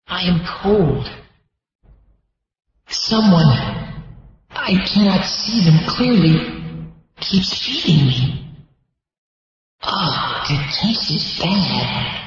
I am cold. Someone, I cannot see them clearly, keeps feeding me. The taste is bad.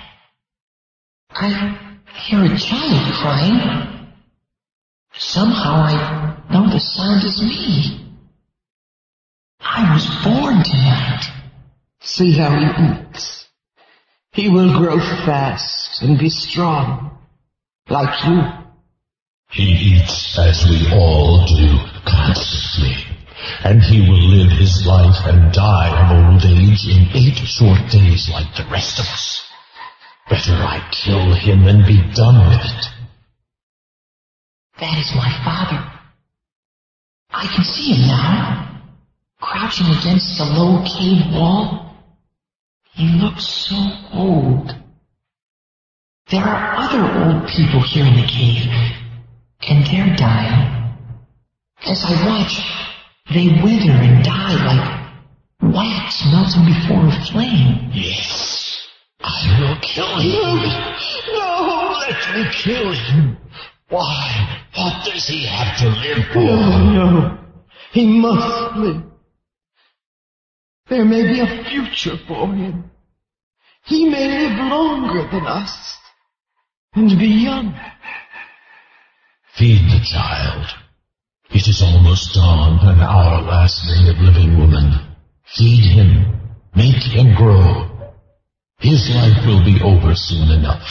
I hear a child crying. Somehow I know the sound is me. I was born tonight. See how he eats. He will grow fast and be strong, like you. He eats as we all do, constantly. And he will live his life and die of old age in 8 short days like the rest of us. Better I kill him and be done with it. That is my father. I can see him now, crouching against the low cave wall. He looks so old. There are other old people here in the cave, and they're dying. As I watch, they wither and die like wax melting before a flame. Yes, I will kill him. No, let me kill him. Why? What does he have to live for? No. He must live. There may be a future for him. He may live longer than us and be young. Feed the child. It is almost dawn, an hour last day of living, woman. Feed him. Make him grow. His life will be over soon enough.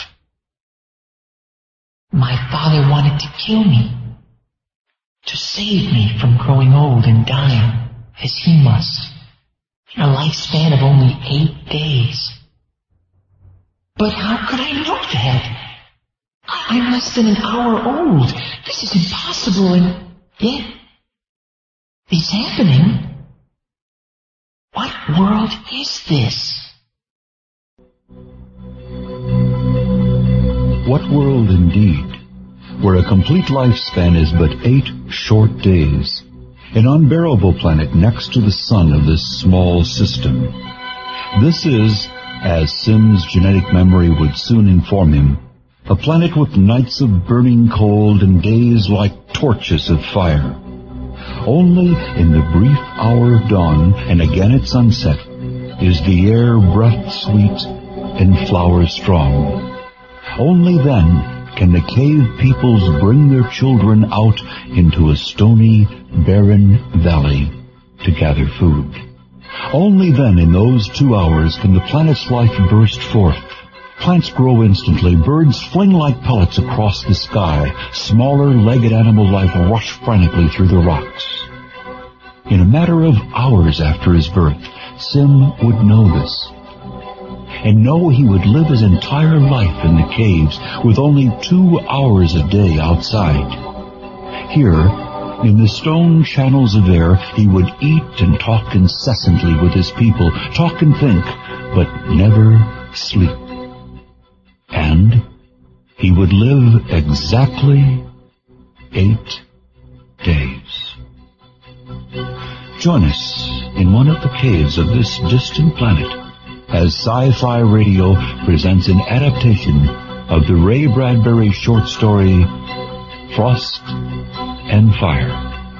My father wanted to kill me, to save me from growing old and dying, as he must, in a lifespan of only 8 days. But how could I know that? I'm less than an hour old. This is impossible, and yet it's happening. What world is this? What world indeed, where a complete lifespan is but 8 short days, an unbearable planet next to the sun of this small system. This is, as Sim's genetic memory would soon inform him, a planet with nights of burning cold and days like torches of fire. Only in the brief hour of dawn and again at sunset is the air breath sweet and flowers strong. Only then can the cave peoples bring their children out into a stony, barren valley to gather food. Only then, in those 2 hours, can the planet's life burst forth. Plants grow instantly, birds fling like pellets across the sky, smaller legged animal life rush frantically through the rocks. In a matter of hours after his birth, Sim would know this, and know he would live his entire life in the caves with only 2 hours a day outside. Here, in the stone channels of air, he would eat and talk incessantly with his people, talk and think, but never sleep. And he would live exactly 8 days. Join us in one of the caves of this distant planet as Sci-Fi Radio presents an adaptation of the Ray Bradbury short story, Frost and Fire.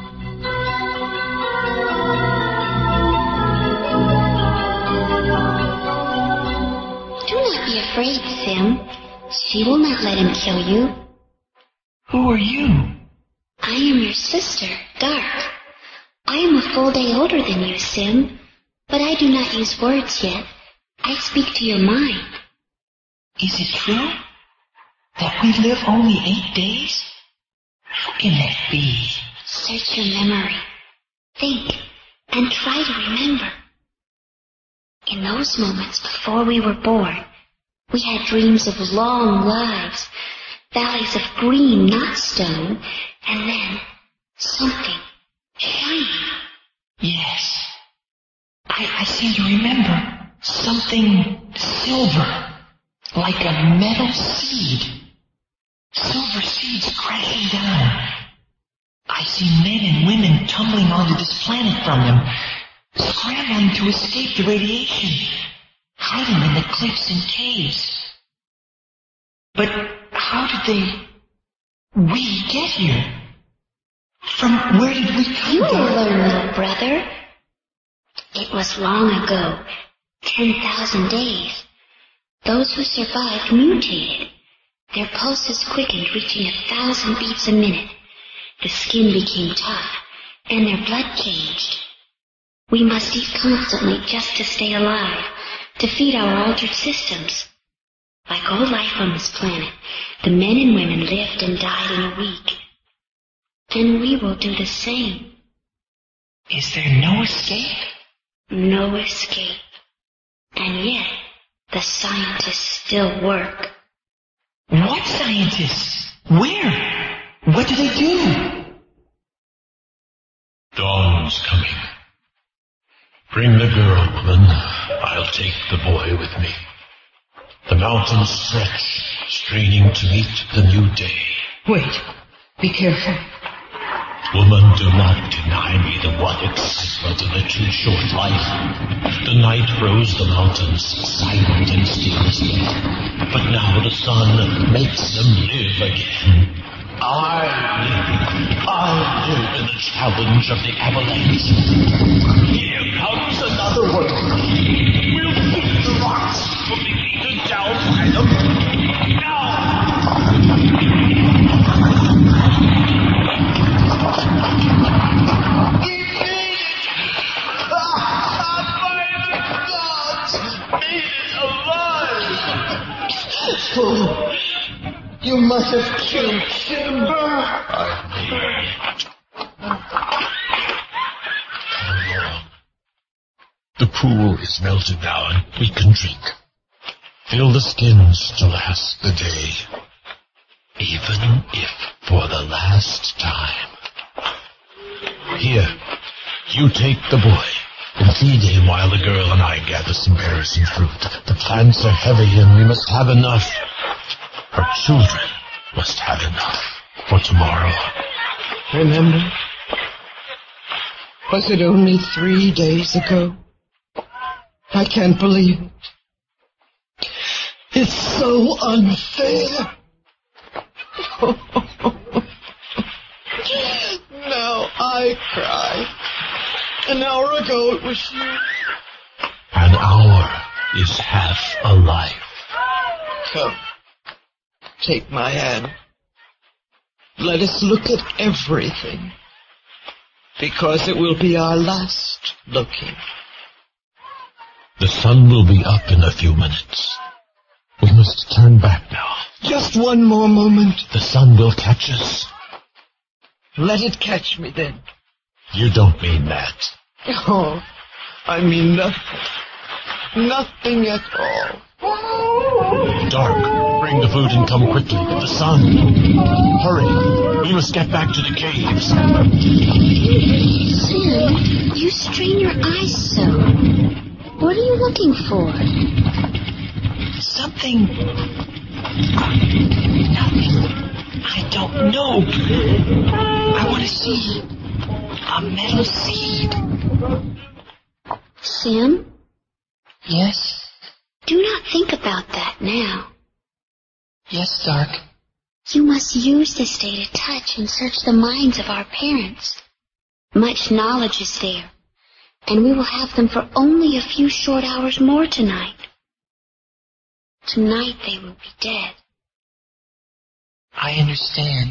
Do not be afraid, Sim. She will not let him kill you. Who are you? I am your sister, Dark. I am a full day older than you, Sim, but I do not use words yet. I speak to your mind. Is it true that we live only 8 days? How can that be? Search your memory. Think and try to remember. In those moments before we were born, we had dreams of long lives, valleys of green, not stone, and then something shiny. Yes, I seem to remember something silver, like a metal seed. Silver seeds crashing down. I see men and women tumbling onto this planet from them, scrambling to escape the radiation, hiding in the cliffs and caves. But how we get here? From where did we come? You will learn, little brother. It was long ago, 10,000 days. Those who survived mutated. Their pulses quickened, reaching 1,000 beats a minute. The skin became tough, and their blood changed. We must eat constantly just to stay alive, to feed our altered systems. Like all life on this planet, the men and women lived and died in a week. And we will do the same. Is there no escape? No escape. And yet, the scientists still work. What scientists? Where? What do they do? Dawn's coming. Bring the girl, woman. I'll take the boy with me. The mountains stretch, straining to meet the new day. Wait. Be careful. Woman, do not deny me the one excitement of a too short life. The night froze the mountains, silent and still as death. But now the sun makes them live again. I live in the challenge of the avalanche. Here comes another one. We'll beat the rocks. We'll be beaten down by them. Now! We made it! By the gods! Made it alive! Oh, you must have killed Timber. I made it. How long? The pool is melted now and we can drink. Fill the skins to last the day. Even if for the last time. Here, you take the boy and feed him while the girl and I gather some berries and fruit. The plants are heavy and we must have enough. Our children must have enough for tomorrow. Remember? Was it only 3 days ago? I can't believe it. It's so unfair. Now I cry. An hour ago it was you. An hour is half a life. Come. Take my hand. Let us look at everything. Because it will be our last looking. The sun will be up in a few minutes. We must turn back now. Just one more moment. The sun will catch us. Let it catch me then. You don't mean that. Oh, I mean nothing. Nothing at all. Dark, bring the food and come quickly. The sun. Hurry. We must get back to the caves. Sam, you strain your eyes so. What are you looking for? Something. Nothing. I don't know. I want to see a metal seed. Sam? Yes? Do not think about that now. Yes, Dark. You must use this day to touch and search the minds of our parents. Much knowledge is there, and we will have them for only a few short hours more tonight. Tonight they will be dead. I understand.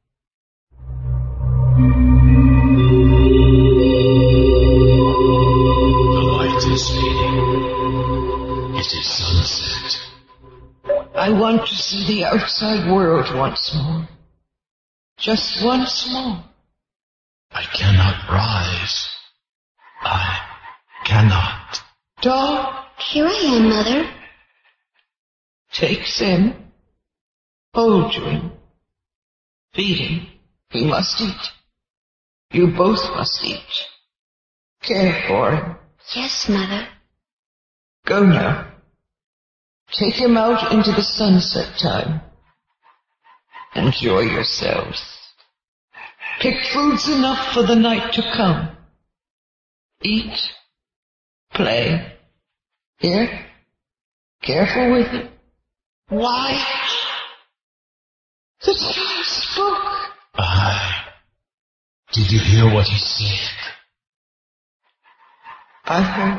The light is fading. It is sunset. I want to see the outside world once more. Just once more. I cannot rise. I cannot. Dark, Here I am, Mother. take Sim. Hold to him. Feed him. He must eat. You both must eat. Care for him. Yes, Mother. Go now. Take him out into the sunset time. Enjoy yourselves. Pick foods enough for the night to come. Eat. Play. Here. Careful with it. Why? The child spoke. Aye. Did you hear what he said? I heard.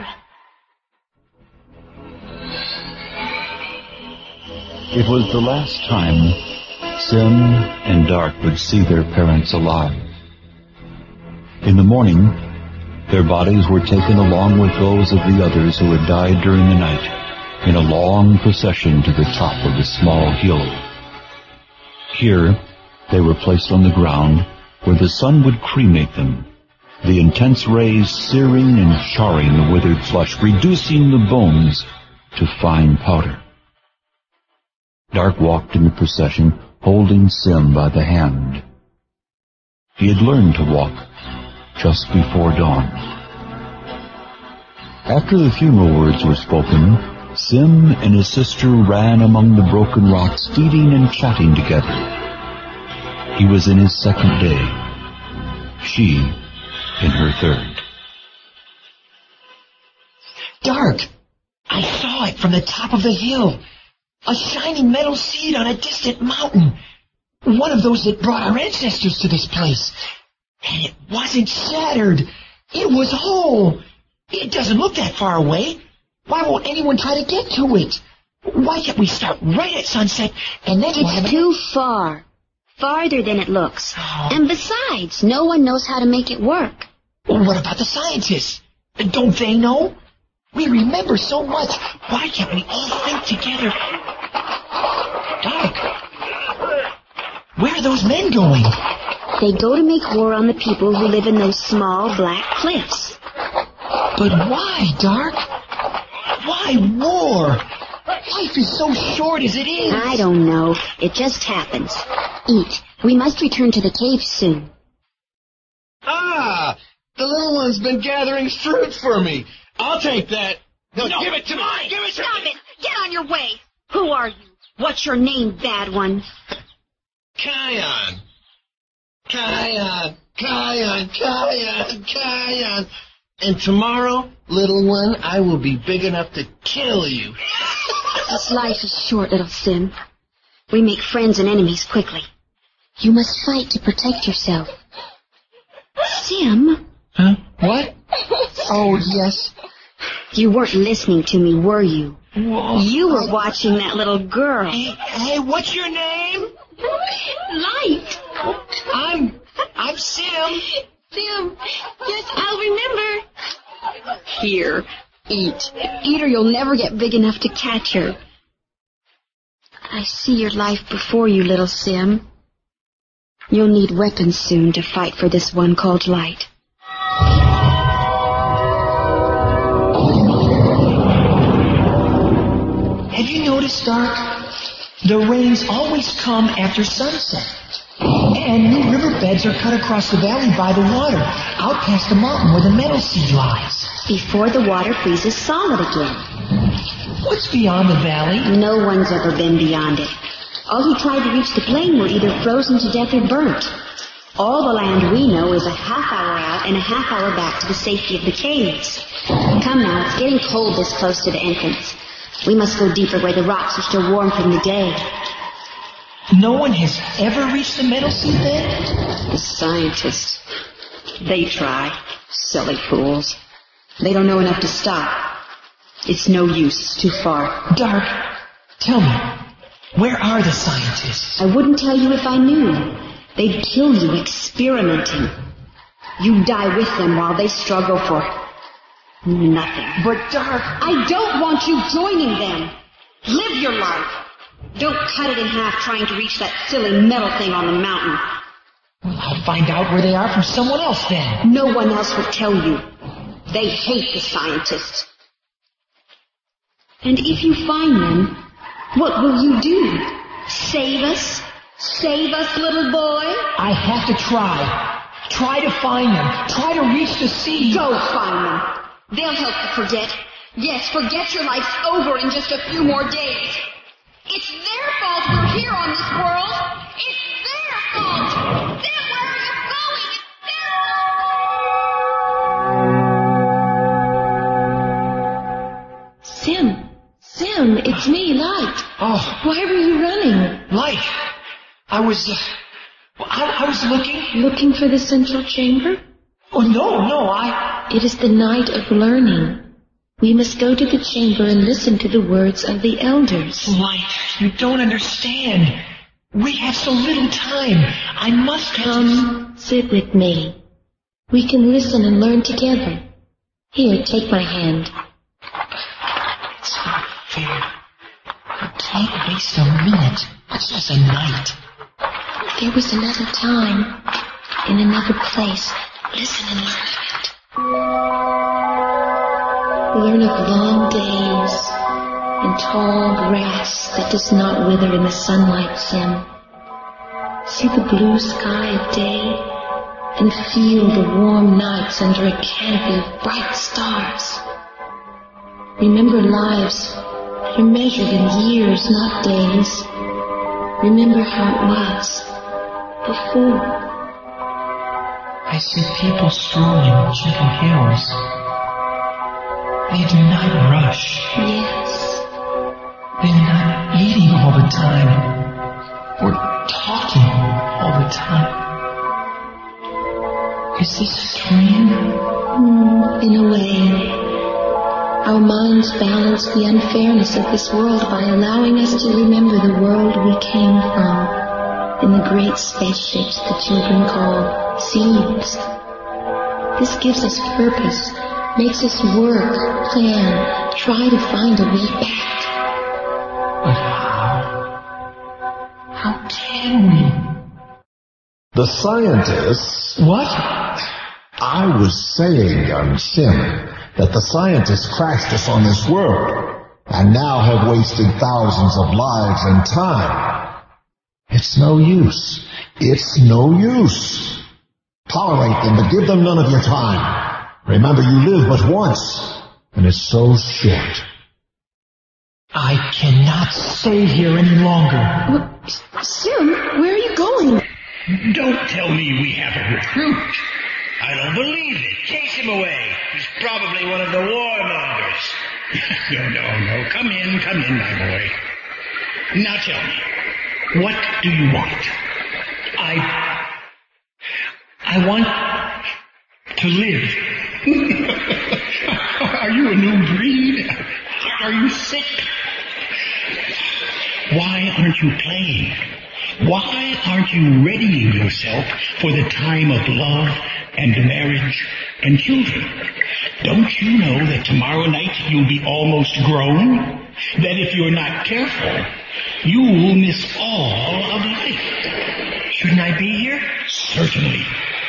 It was the last time Sim and Dark would see their parents alive. In the morning, their bodies were taken along with those of the others who had died during the night in a long procession to the top of a small hill. Here, they were placed on the ground where the sun would cremate them, the intense rays searing and charring the withered flesh, reducing the bones to fine powder. Dark walked in the procession, holding Sim by the hand. He had learned to walk just before dawn. After the funeral words were spoken, Sim and his sister ran among the broken rocks, feeding and chatting together. He was in his second day, she in her third. Dark! I saw it from the top of the hill. A shining metal seed on a distant mountain. One of those that brought our ancestors to this place. And it wasn't shattered. It was whole. It doesn't look that far away. Why won't anyone try to get to it? Why can't we start right at sunset and then... It's too far. Farther than it looks. Oh. And besides, no one knows how to make it work. Well, what about the scientists? Don't they know? We remember so much. Why can't we all think together? Dark. Where are those men going? They go to make war on the people who live in those small black cliffs. But why, Dark? Why war? Life is so short as it is. I don't know. It just happens. Eat. We must return to the cave soon. Ah! The little one's been gathering fruit for me. I'll take that. No, give it to me. Give it to Stop me. it! Get on your way! Who are you? What's your name, bad one? Kion. Kion. Kion. Kion. Kion. And tomorrow, little one, I will be big enough to kill you. This life is short, little Sim. We make friends and enemies quickly. You must fight to protect yourself. Sim? Huh? What? Oh, yes. You weren't listening to me, were you? Whoa. You were watching that little girl. Hey, what's your name? Light. I'm Sim. Sim. Yes, I'll remember. Here, eat. Eat or you'll never get big enough to catch her. I see your life before you, little Sim. You'll need weapons soon to fight for this one called Light. Have you noticed, Dark? The rains always come after sunset. And new riverbeds are cut across the valley by the water, out past the mountain where the metal seed lies. Before the water freezes solid again. What's beyond the valley? No one's ever been beyond it. All who tried to reach the plain were either frozen to death or burnt. All the land we know is a half-hour out and a half-hour back to the safety of the caves. Come now, it's getting cold this close to the entrance. We must go deeper where the rocks are still warm from the day. No one has ever reached the metal seed then? The scientists. They try. Silly fools. They don't know enough to stop. It's no use. It's too far. Dark, tell me, where are the scientists? I wouldn't tell you if I knew. They'd kill you experimenting. You die with them while they struggle for nothing. But Dark... I don't want you joining them. Live your life. Don't cut it in half trying to reach that silly metal thing on the mountain. Well, I'll find out where they are from someone else then. No one else would tell you. They hate the scientists. And if you find them, what will you do? Save us? Save us, little boy? I have to try. Try to find them. Try to reach the sea. Go find them. They'll help you forget. Yes, forget your life's over in just a few more days. It's their fault we're here on this world. It's their fault. Then where are you going? It's their fault. Sim, it's me, Light. Oh, Why were you running? Light. I was looking. Looking for the central chamber? Oh, no, It is the night of learning. We must go to the chamber and listen to the words of the elders. Light, you don't understand. We have so little time. I must Come, sit with me. We can listen and learn together. Here, take my hand. It's not fair. I can't waste a minute. It's just a night. There was another time, in another place. Listen and learn of it. Learn of long days and tall grass that does not wither in the sunlight, Sim. See the blue sky of day and feel the warm nights under a canopy of bright stars. Remember lives that are measured in years, not days. Remember how it was before. I see people strolling gentle hills. They do not rush. Yes. They're not eating all the time or talking all the time. Is this a dream? In a way. Our minds balance the unfairness of this world by allowing us to remember the world we came from in the great spaceships the children call seeds. This gives us purpose, makes us work, plan, try to find a way back. But how? How can we? The scientists... What? I was saying, young Sim, that the scientists crashed us on this world, and now have wasted thousands of lives and time. It's no use. It's no use. Tolerate them, but give them none of your time. Remember, you live but once, and it's so short. I cannot stay here any longer. Sim, where are you going? Don't tell me we have a recruit. I don't believe it. Chase him away. He's probably one of the warmongers. No. Come in, my boy. Now tell me, what do you want? I want to live. Are you a new breed? Are you sick? Why aren't you playing? Why aren't you readying yourself for the time of love and marriage and children? Don't you know that tomorrow night you'll be almost grown? That if you're not careful, you'll miss all of life. Shouldn't I be here? Certainly.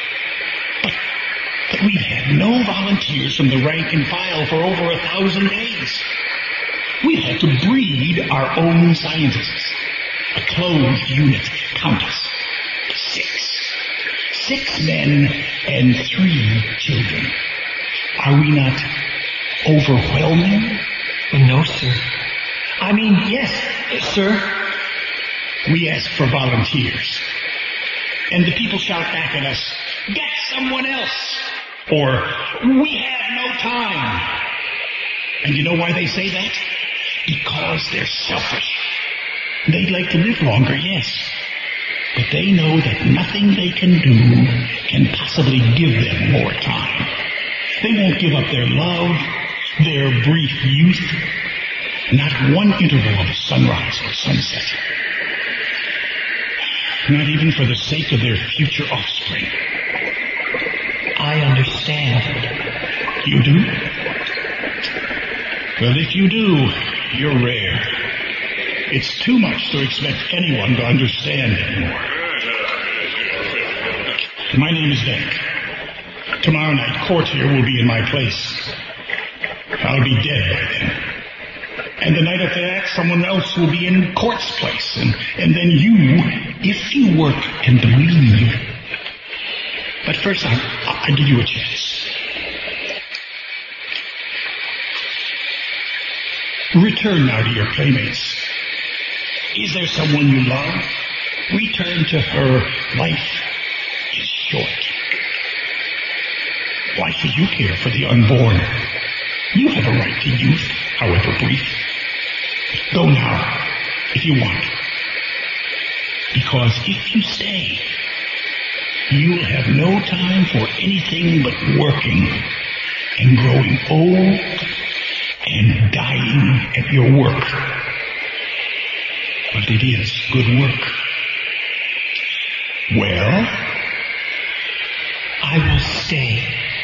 But we've had no volunteers from the rank and file for over 1,000 days. We've had to breed our own scientists. A closed unit. Count us. 6. 6 men and 3 children. Are we not overwhelming? No, sir. I mean, yes, sir. We ask for volunteers. And the people shout back at us, get someone else. Or, we have no time. And you know why they say that? Because they're selfish. They'd like to live longer, yes. But they know that nothing they can do can possibly give them more time. They won't give up their love, their brief youth, not one interval of sunrise or sunset. Not even for the sake of their future offspring. I understand. You do? Well, if you do, you're rare. It's too much to expect anyone to understand anymore. My name is Denk. Tomorrow night, Courtier will be in my place. I'll be dead by then. And the night after that, someone else will be in Court's place. And then you, if you work and believe. But first, I'll give you a chance. Return now to your playmates. Is there someone you love? Return to her. Life is short. Why should you care for the unborn? You have a right to youth, however brief. Go now, if you want. Because if you stay, you'll have no time for anything but working and growing old and dying at your work. But it is good work. Well, I will stay.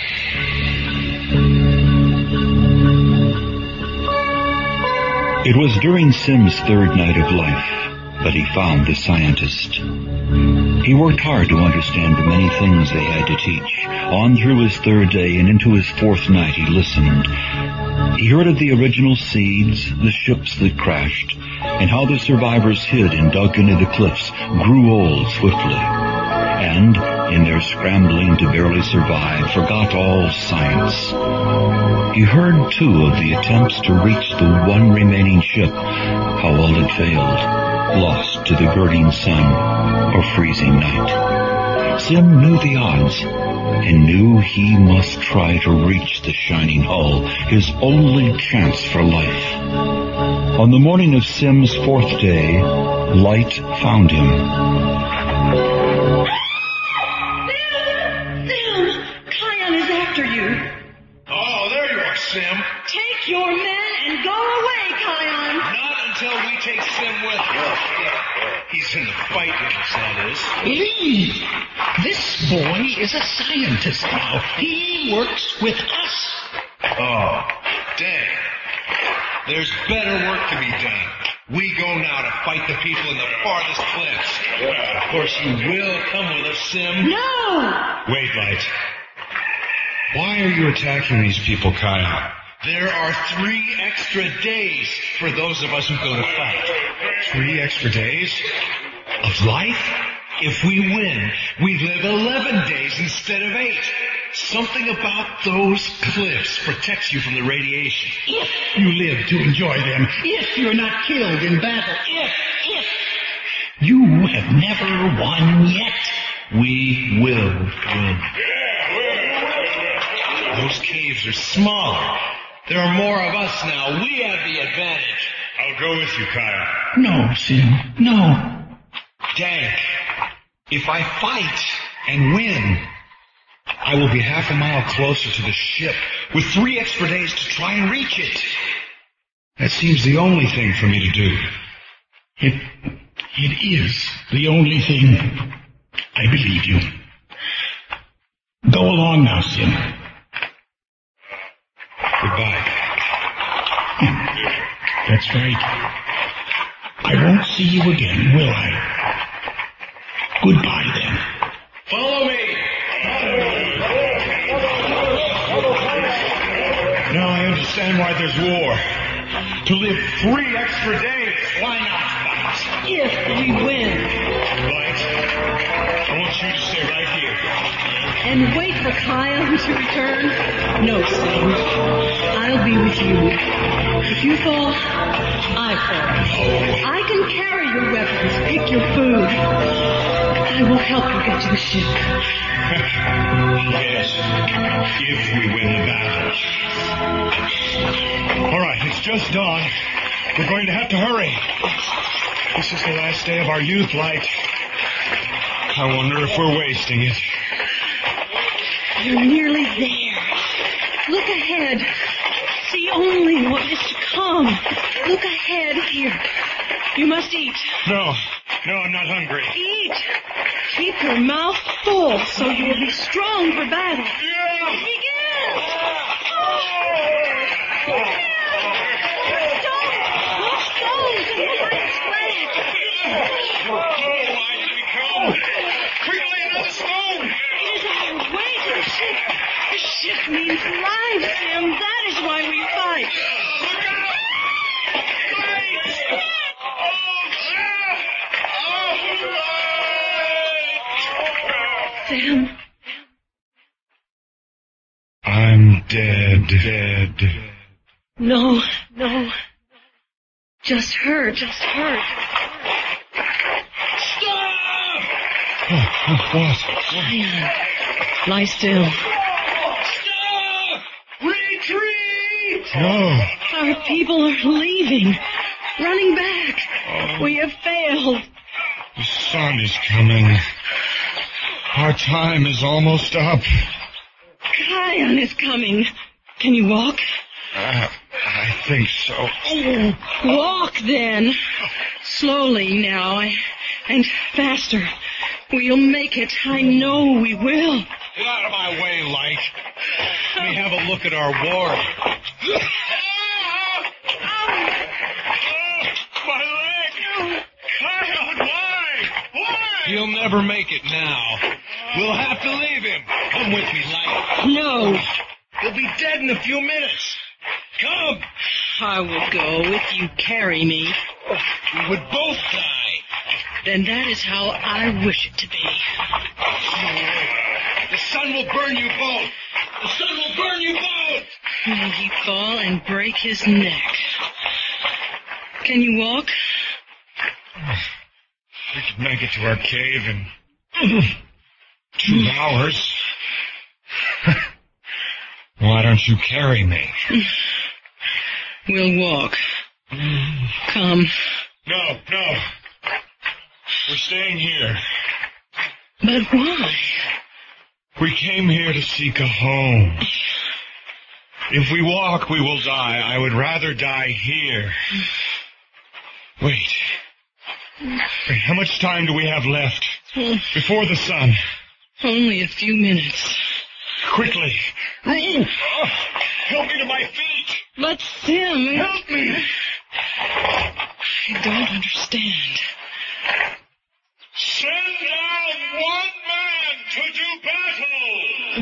It was during Sim's third night of life that he found the scientist. He worked hard to understand the many things they had to teach. On through his third day and into his fourth night he listened. He heard of the original seeds, the ships that crashed, and how the survivors hid and dug into the cliffs, grew old swiftly, and, in their scrambling to barely survive, forgot all science. He heard, too, of the attempts to reach the one remaining ship, how all had failed, lost to the burning sun or freezing night. Sim knew the odds, and knew he must try to reach the shining hull, his only chance for life. On the morning of Sim's fourth day, light found him. Sim! Kion is after you. Oh, there you are, Sim. Take your men and go away, Kion. Not until we take Sim with us. He's in the fight with us, that is. Leave! This boy is a scientist now. He works with us. Oh, dang. There's better work to be done. We go now to fight the people in the farthest cliffs. Of course you will come with us, Sim. No! Wait, Light. Why are you attacking these people, Kyle? There are 3 extra days for those of us who go to fight. 3 extra days? Of life? If we win, we live 11 days instead of 8. Something about those cliffs protects you from the radiation. If you live to enjoy them, if you're not killed in battle, if. You have never won yet. We will win. Those caves are smaller. There are more of us now. We have the advantage. I'll go with you, Kyle. No, Sim, no. Dank, if I fight and win, I will be half a mile closer to the ship with 3 extra days to try and reach it. That seems the only thing for me to do. It is the only thing. I believe you. Go along now, Sim. Goodbye. That's right. I won't see you again, will I? Goodbye, then. Follow me! Now I understand why there's war. To live 3 extra days. Why not fight? If we win. Light, I want you to stay right here. And wait for Kion to return? No, Sim. I'll be with you. If you fall, I fall. I can carry your weapons, pick your food. I will help you get to the ship. Yes, if we win the battle. All right, it's just dawn. We're going to have to hurry. This is the last day of our youth, Light. I wonder if we're wasting it. You're nearly there. Look ahead. See only what is to come. Look ahead here. You must eat. No, I'm not hungry. Eat. Keep your mouth full so you will be strong for battle. It begins. Stones and Light's flag. Why did we come? Quickly, another stone! It is our way to the ship. The ship means life, Sim. That is why we fight. Look out! Sam. I'm dead. No. Just hurt. Stop! What? Kion, lie still. Stop! Retreat! No. Our people are leaving. Running back. We have failed. sun is coming. Our time is almost up. Kion is coming. Can you walk? I think so. Oh, walk then. Slowly now, and faster. We'll make it. I know we will. Get out of my way, Light. Let me have a look at our ward. My leg! Kion, why? He'll never make it now. We'll have to leave him. Come with me, Light. No. He'll be dead in a few minutes. Come. I will go if you carry me. We would both die. Then that is how I wish it to be. The sun will burn you both. The sun will burn you both. May he fall and break his neck. Can you walk? We could make it to our cave in 2 hours. Why don't you carry me? We'll walk. Come. No. We're staying here. But why? We came here to seek a home. If we walk, we will die. I would rather die here. Wait, how much time do we have left? Before the sun? Only a few minutes. Quickly. Help me to my feet. But Sim... Help me. I don't understand. Send down one man to do battle.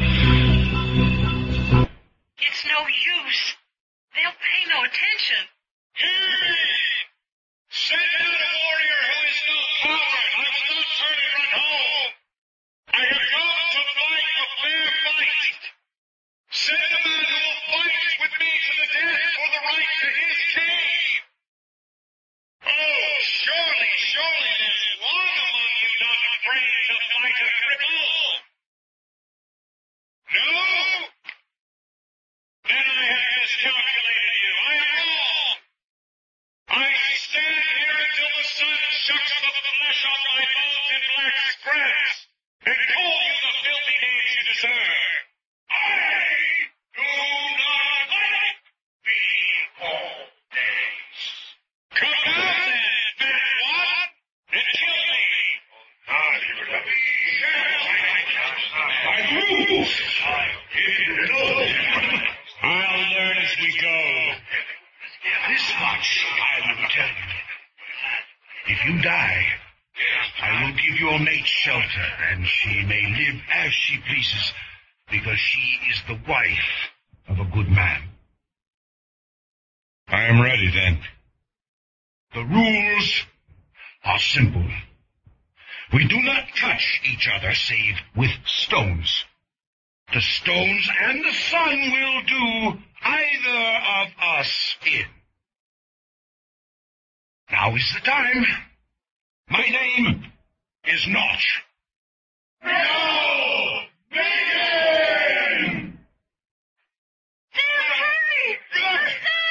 It's no use. They'll pay no attention. Send out a warrior who is no coward. I will not turn and run home. I have come to fight a fair fight. Send a man who will fight with me to the death for the right to his cave. Oh, surely there's one among you not afraid to fight a cripple. No? Then I have miscalculated you. I am wrong. I stand here until the sun shucks the flesh on my bones in black scraps and call you the filthy names you deserve. I do not like being all days. Come down then, fat one, and kill me. I'll learn as we go. This much I will tell you. If you die, I will give your mate shelter, and she may live as she pleases, because she is the wife of a good man. I am ready, then. The rules are simple. We do not touch each other save with stones. The stones and the sun will do either of us in. Now is the time. My name is Notch. No! Begin! Hurry! The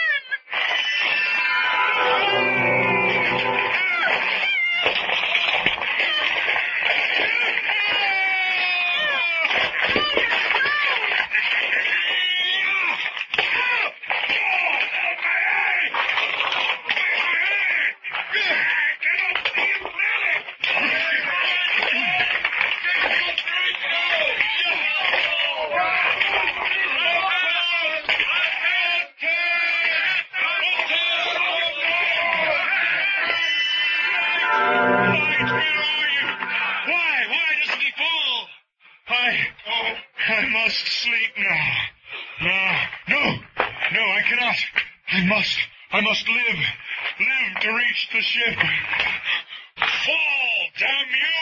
I must sleep now. No, I cannot. I must live to reach the ship. Fall, damn you!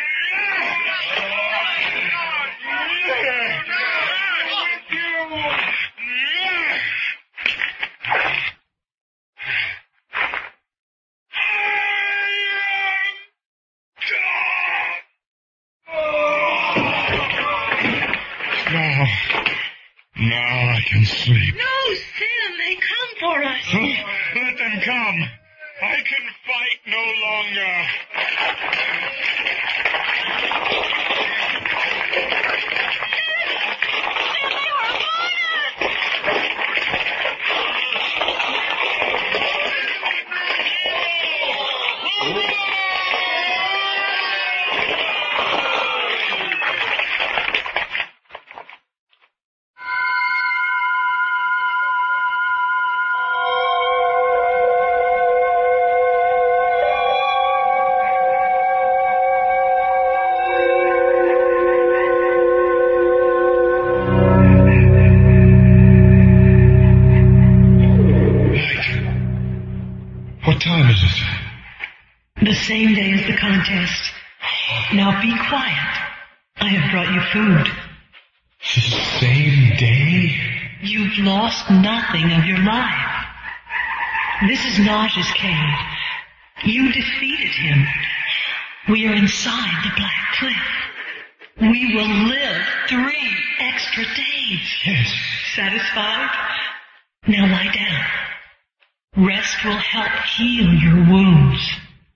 Now I can sleep. No, Sim, they come for us. Let them come. I can fight no longer. Same day as the contest. Now be quiet. I have brought you food. The same day? You've lost nothing of your life. This is Naj's cave. You defeated him. We are inside the Black Cliff. We will live 3 extra days. Yes. Satisfied? Now lie down. Rest will help heal your wounds.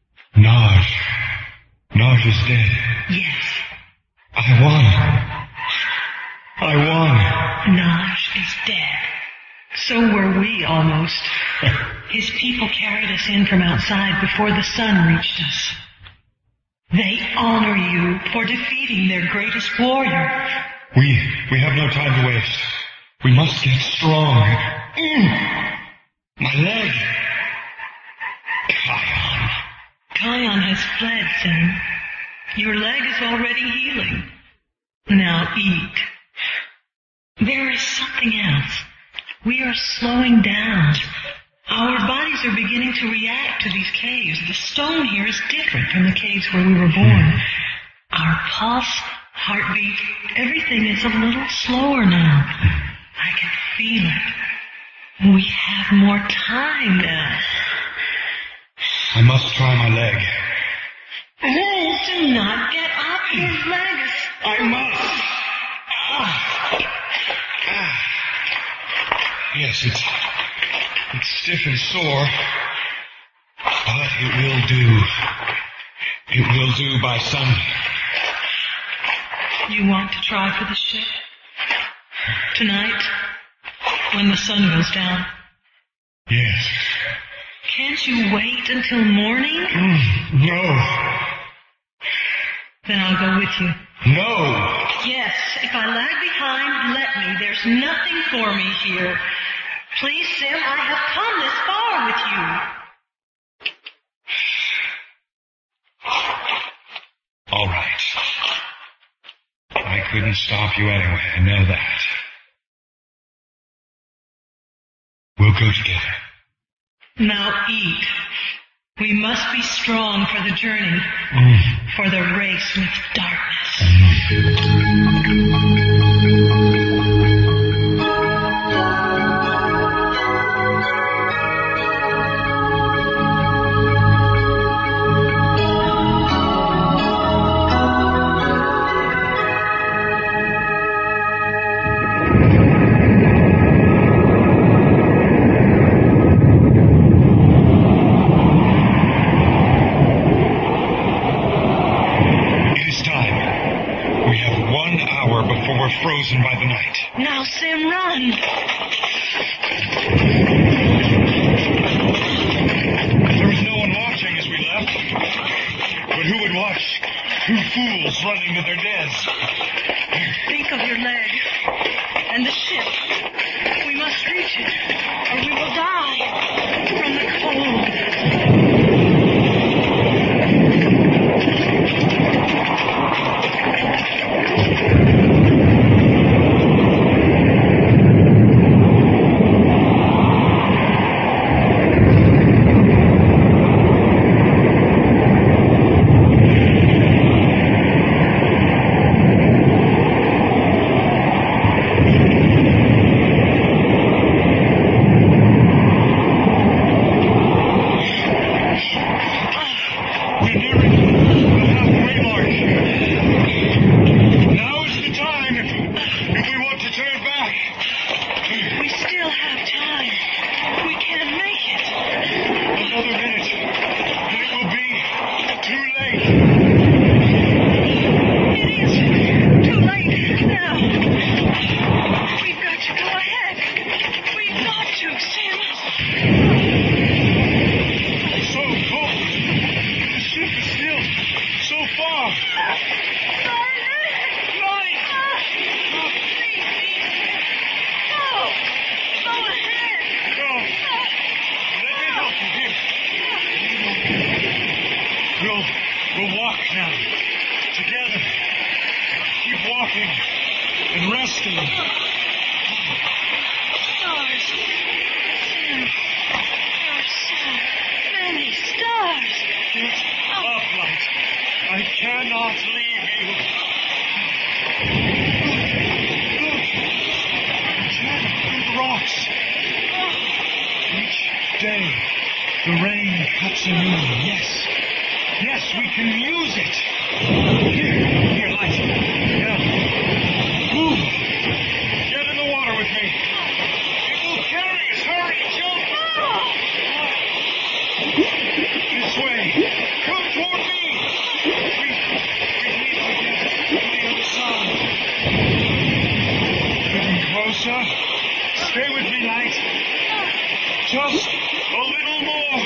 Naj is dead. Yes. I won. Naj is dead. So were we almost. His people carried us in from outside before the sun reached us. They honor you for defeating their greatest warrior. We have no time to waste. We must get strong. My leg. Kion has fled, Sam. Your leg is already healing. Now eat. There is something else. We are slowing down. Our bodies are beginning to react to these caves. The stone here is different from the caves where we were born. Our pulse, heartbeat, everything is a little slower now. I can feel it. We have more time now. I must try my leg. Oh, do not get up. His leg is... I must. Yes, it's stiff and sore, but it will do. It will do by Sunday. You want to try for the ship? Tonight, when the sun goes down? Yes. Can't you wait until morning? No. Then I'll go with you. No. Yes, if I lag behind, let me. There's nothing for me here. Please, Sim, I have come this far with you. All right. I couldn't stop you anyway, I know that. We'll go together. Now eat. We must be strong for the journey, for the race with darkness. Frozen by the night. Now, Sim, run. There was no one watching as we left. But who would watch 2 fools running to their deaths? Think of your leg and the ship. We must reach it, or we will die from the cold. and resting. Stars. There are so many stars. Get up, Light. I cannot leave you. Look. Channel through the rocks. Each day, the rain cuts anew. Yes, we can use it. Here, Light. Now, move. Get in the water with me. It will carry us. Hurry, jump. This way. Come toward me. We need to get to the other side. Getting closer. Stay with me, Light. Just a little more.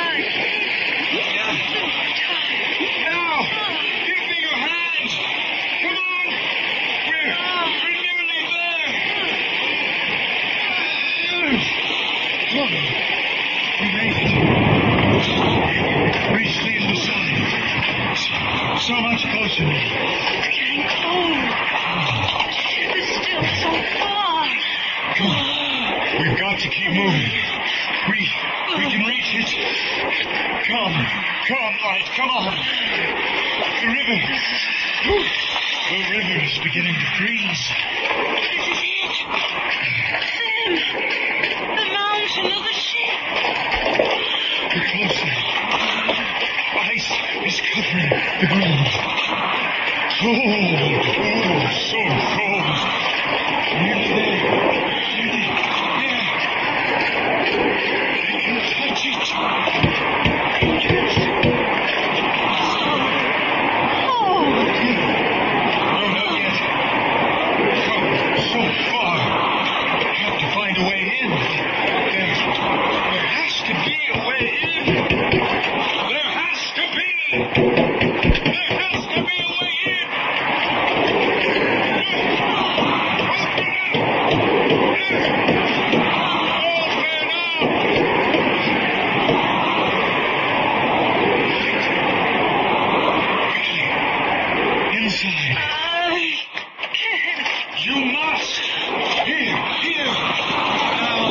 Now, give me your hand. Come on. We're nearly there. Look, we made it. Reach the other side. So much closer now. It's getting cold. The ship is still so far. Come on. We've got to keep moving. We can reach it. Come, Light, come on. The river is beginning to freeze. This is it. Them. The mountain of the ship. We're close now. Ice is covering the ground. Cold. Oh, so cold. Nearly there. I can touch it. No, not yet. Come so far. Have to find a way in. There has to be a way in. There has to be. There has to be a way in. Inside. You must. Here. Now.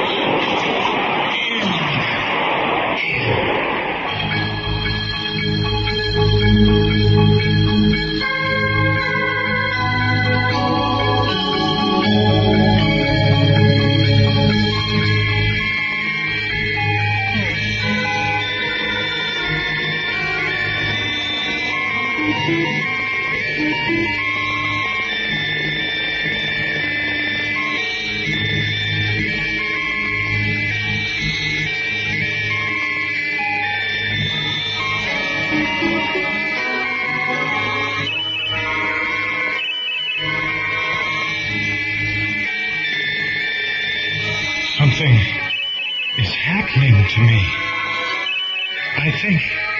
Something is happening to me. I think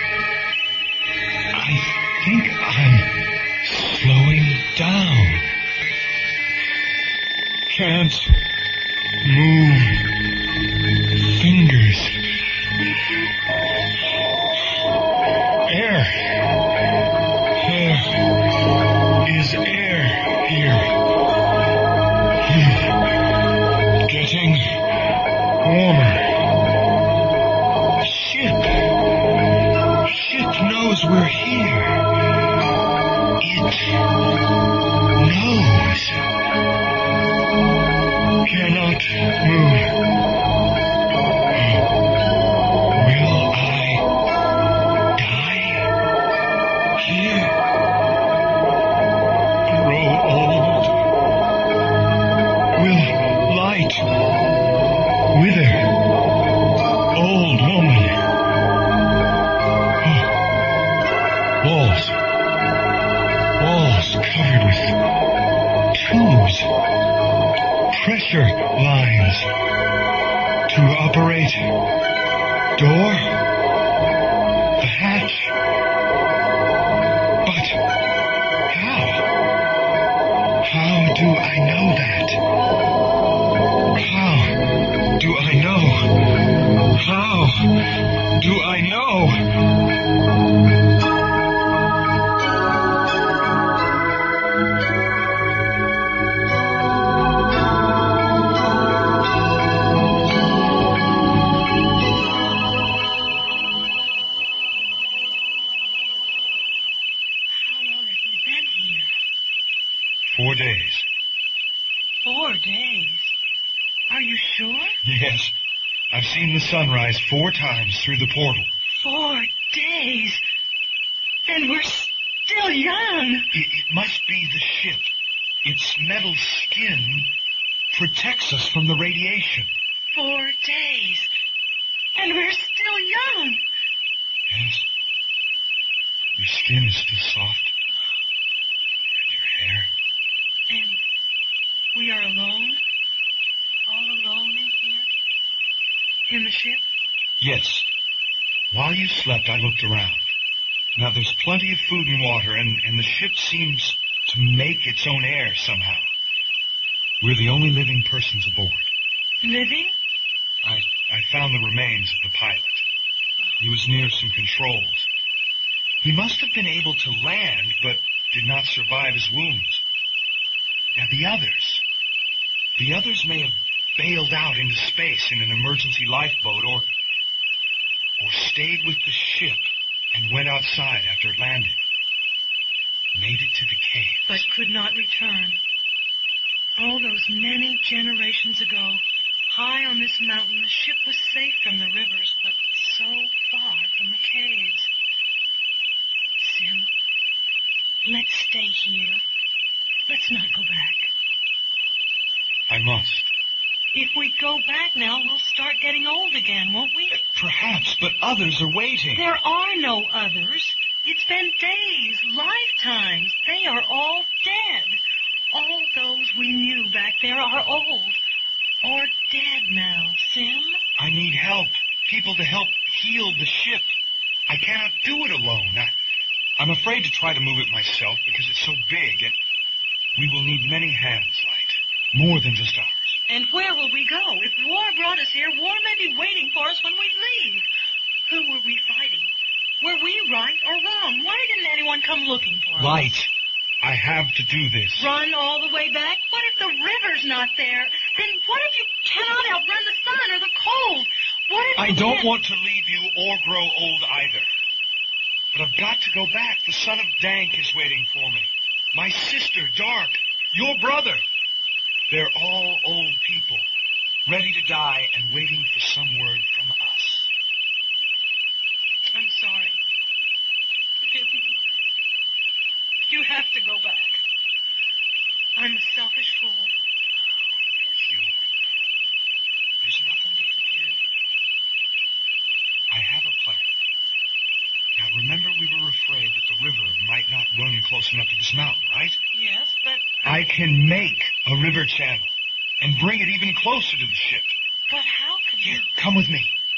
I'm slowing down. Can't move fingers. Air. There is air here. Getting warmer. Ship knows we're here. It knows. Cannot move. Will I die here? Grow old? Will light wither? Old woman. Walls covered with tubes, pressure lines to operate door, the hatch. But how? How do I know that? How do I know? How do I know? 4 days. 4 days? Are you sure? Yes. I've seen the sunrise 4 times through the portal. 4 days? And we're still young. It must be the ship. Its metal skin protects us from the radiation. 4 days. And we're still young. Yes. Your skin is still soft. And your hair. And we are alone? All alone in here? In the ship? Yes. While you slept, I looked around. Now, there's plenty of food and water, and the ship seems to make its own air somehow. We're the only living persons aboard. Living? I found the remains of the pilot. He was near some controls. He must have been able to land, but did not survive his wounds. Now, the others may have bailed out into space in an emergency lifeboat, or stayed with the ship and went outside after it landed. Made it to the cave. But could not return. All those many generations ago, high on this mountain, the ship was safe from the rivers, but so far from the caves. Sim, let's stay here. Let's not go back. I must. If we go back now, we'll start getting old again, won't we? Perhaps, but others are waiting. There are no others. It's been days, lifetimes. They are all dead. All those we knew back there are old. Or dead now, Sim. I need help. People to help heal the ship. I cannot do it alone. I'm afraid to try to move it myself because it's so big, and we will need many hands, Light. More than just ours. And where will we go? If war brought us here, war may be waiting for us when we leave. Who were we fighting? Were we right or wrong? Why didn't anyone come looking for us? Light, I have to do this. Run all the way back? What if the river's not there? Then what if you cannot outrun the sun or the cold? What if I don't want to leave you or grow old either. But I've got to go back. The son of Dank is waiting for me. My sister, Dark. Your brother. They're all old people, ready to die and waiting for some word from us. I'm sorry. Forgive me. You have to go back. I'm a selfish fool. There's nothing to forgive. I have a plan. Now, remember we were afraid that the river might not run close enough to this mountain, right? Yes, but... I can make a river channel and bring it even closer to the ship. But how could you... Here, come with me.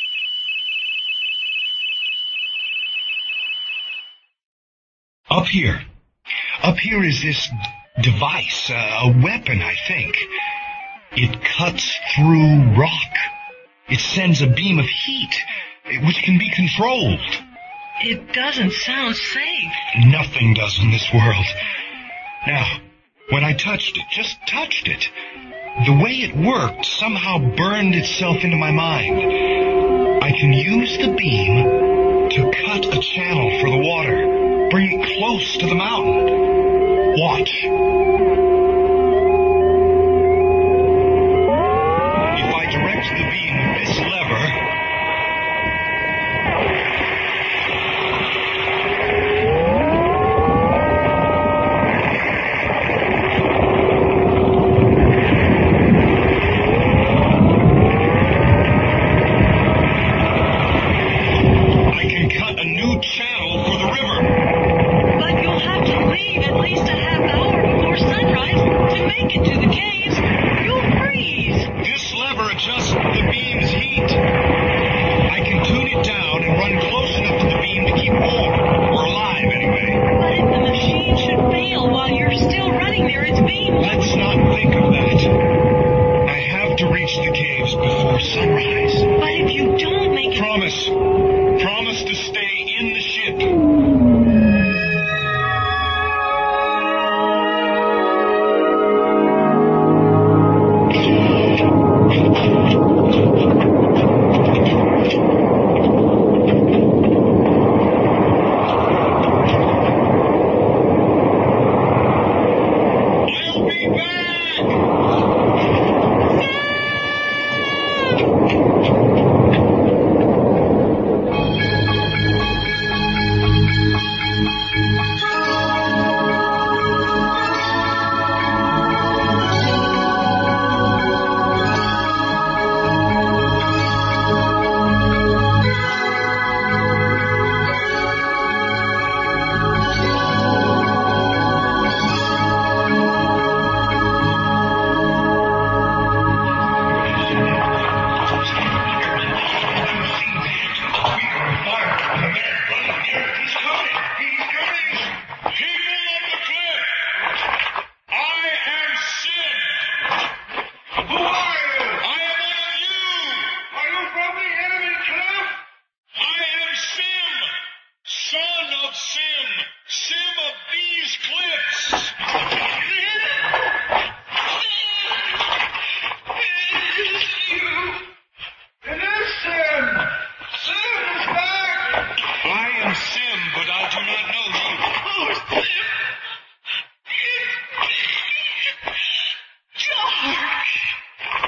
Up here is this device, a weapon, I think. It cuts through rock. It sends a beam of heat, which can be controlled. It doesn't sound safe. Nothing does in this world. Now, when I touched it, just touched it, the way it worked somehow burned itself into my mind. I can use the beam to cut a channel for the water, bring it close to the mountain. Watch. If I direct the beam with this lever, But you'll have to leave at least a half hour before sunrise.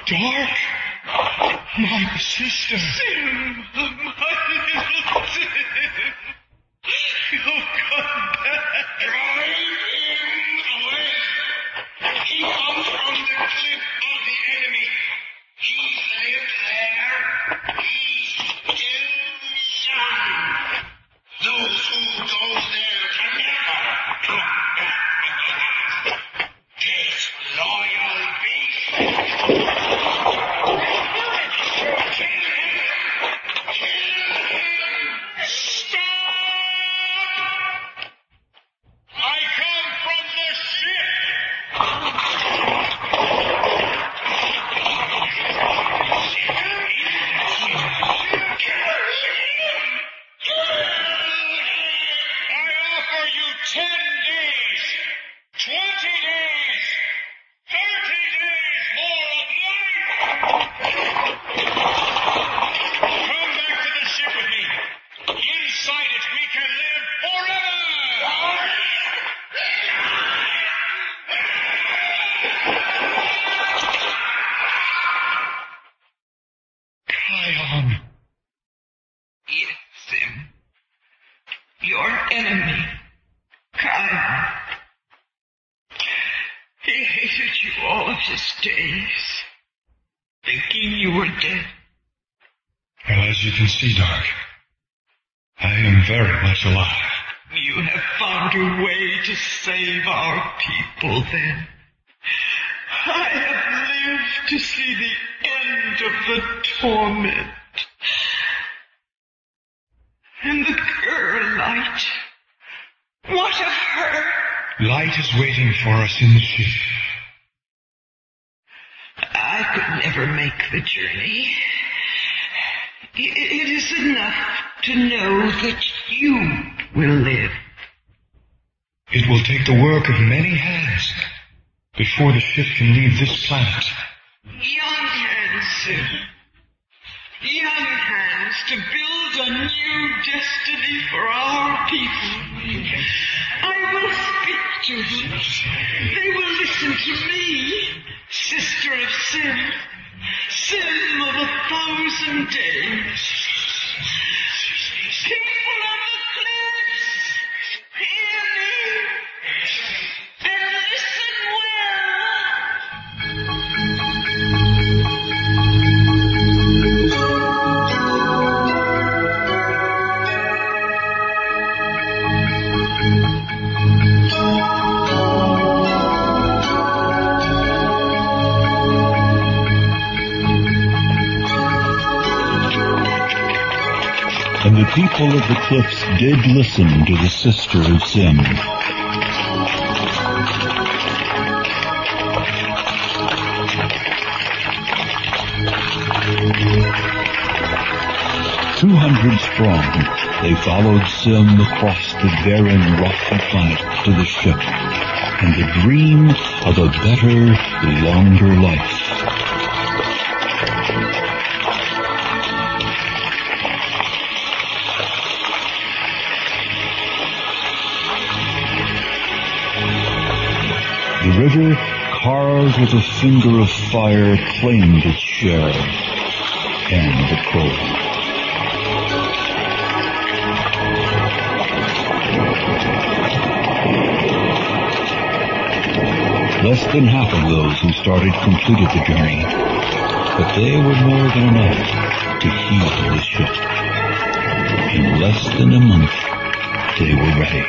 Dark? My sister. Sim, my little Sim. You'll come back. Drive him away. He comes from the cliff of the enemy. He lived there. He still shines. Those who go there can never come back. His loyal beast. Stop! I come from the ship. I offer you 10 days, 20 days, 30 days more of life. Come back to the ship with me. Inside it we can live forever. Kion. Yes, Sim. Your enemy, Kion. He hated you all of his days, thinking you were dead. Well, as you can see, Dark, I am very much alive. You have found a way to save our people then. I have lived to see the end of the torment. And the girl, Light. What of her? Light is waiting for us in the ship. I could never make the journey. It is enough to know that you will live. It will take the work of many hands before the ship can leave this planet. Young hands, Sim. Young hands to build a new destiny for our people. I will speak to them. They will listen to me, sister of Sim. Sim of 1,000 days. People of the cliffs, hear me, and listen And the people of the cliffs did listen to the sister of Sim. 200 strong, they followed Sim across the barren, rocky planet to the ship, and the dream of a better, longer life. The river, carved with a finger of fire, claimed its share, and the cold. Less than half of those who started completed the journey, but they were more than enough to heal the ship. In less than a month, they were ready.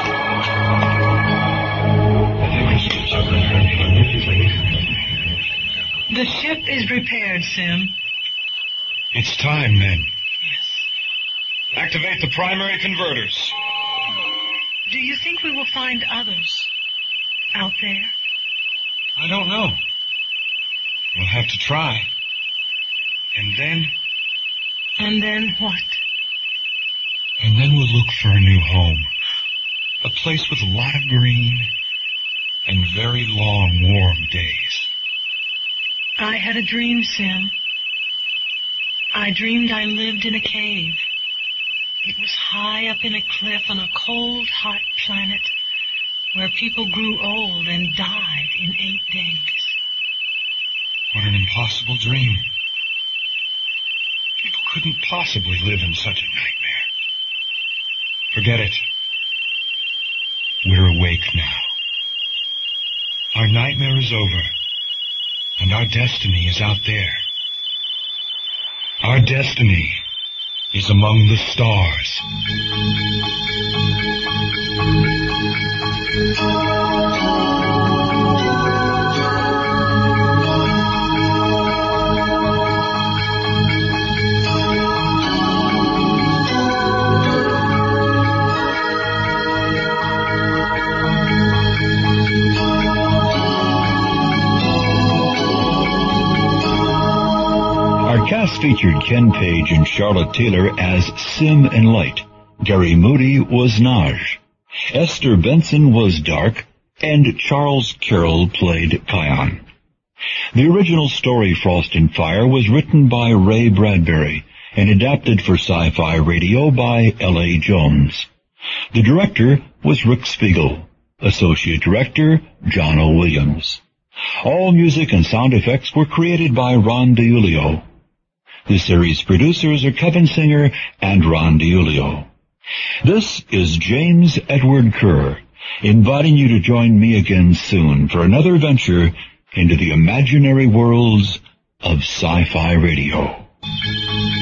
The ship is repaired, Sim. It's time, then. Yes. Activate the primary converters. Do you think we will find others out there? I don't know. We'll have to try. And then? And then what? And then we'll look for a new home. A place with a lot of green and very long, warm days. I had a dream, Sim. I dreamed I lived in a cave. It was high up in a cliff on a cold, hot planet where people grew old and died in 8 days. What an impossible dream. People couldn't possibly live in such a nightmare. Forget it. We're awake now. Our nightmare is over, and our destiny is out there. Our destiny is among the stars. Our cast featured Ken Page and Charlotte Taylor as Sim and Light. Gary Moody was Naj. Esther Benson was Dark, and Charles Carroll played Kion. The original story, Frost and Fire, was written by Ray Bradbury and adapted for Sci-Fi Radio by L.A. Jones. The director was Rick Spiegel. Associate director, John O. Williams. All music and sound effects were created by Ron DiIulio. The series producers are Kevin Singer and Ron DiIulio. This is James Edward Kerr, inviting you to join me again soon for another venture into the imaginary worlds of Sci-Fi Radio.